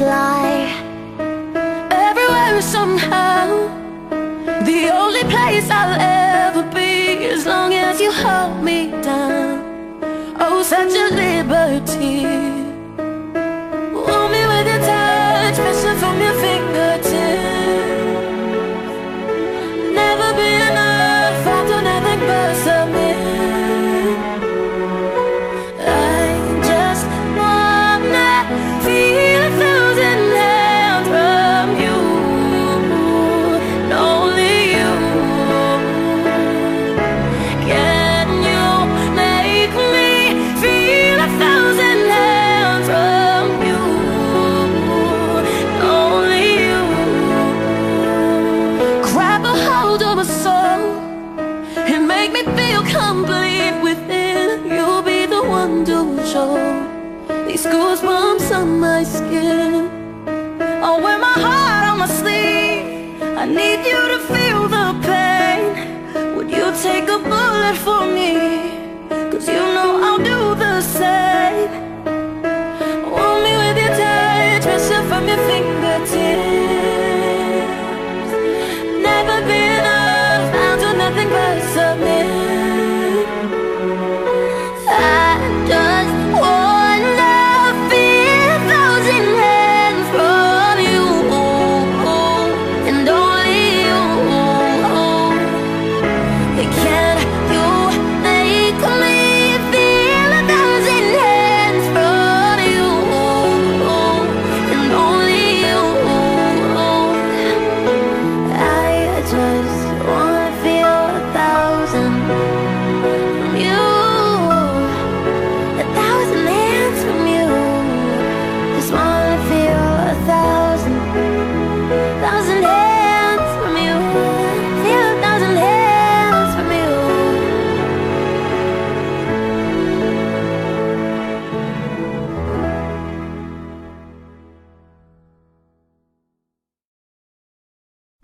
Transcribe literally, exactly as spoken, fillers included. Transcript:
fly everywhere somehow. The only place I'll ever be, as long as you hold me down. Oh, such a liberty. Warm me with your touch, pressure from your fingertips. Never be enough, I don't ever but submit. I just wanna feel a thousand hands from you, and only you. Can you make me feel a thousand hands from you, and only you. Grab a hold of my soul and make me feel complete within. You'll be the one to show these goosebumps on my skin. I'll wear my heart on my sleeve. I need you to feel the pain. Would you take a bullet for me?